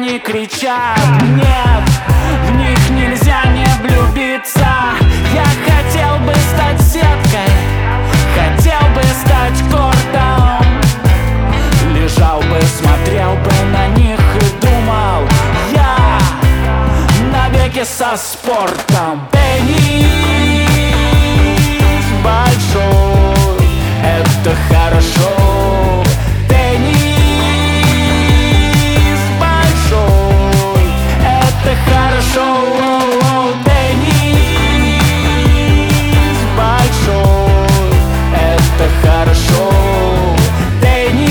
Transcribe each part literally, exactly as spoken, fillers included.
они кричат. Нет, в них нельзя не влюбиться. Я хотел бы стать сеткой, хотел бы стать кортом. Лежал бы, смотрел бы на них и думал: я навеки со спортом. Теннис большой, это хорошо. Теннис большой, это хорошо. Теннис большой, это хорошо. Теннис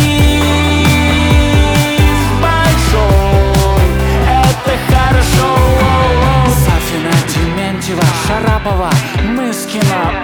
большой, это хорошо. Сафина, Дементьева, Шарапова, Мыскина,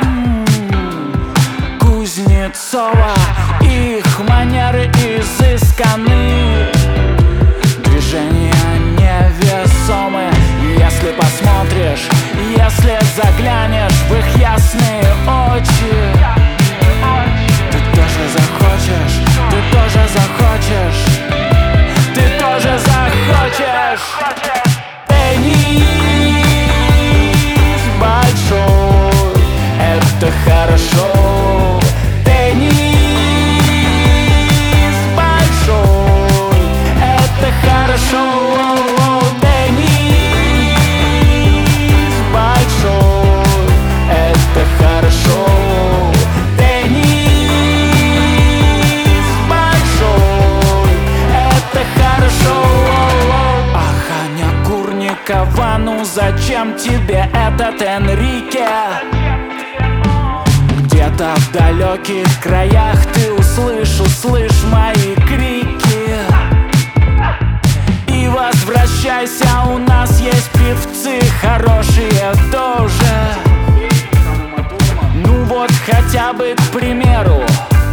Кузнецова. Их манеры изысканы, движения невесомы. Если посмотришь, если заглянешь в их ясные очи, ты тоже захочешь, ты тоже захочешь, ты тоже захочешь. Теннис большой, это хорошо. Теннис большой, это хорошо. Теннис большой, это хорошо. Теннис большой, это хорошо. Ах, Аня Курникова, ну зачем тебе этот Энрике? Где-то в далеких краях ты услышь, услышь мои крики. И возвращайся, у нас есть певцы хорошие тоже. Ну вот хотя бы, к примеру,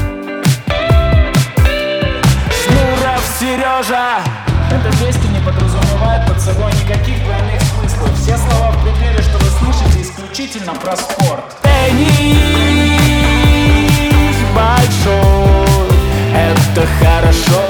Шнуров Сережа. Эта песня не подразумевает под собой никаких двойных смыслов. Все слова в припеве, что вы слышите, исключительно про спорт. Теннис большой, это хорошо.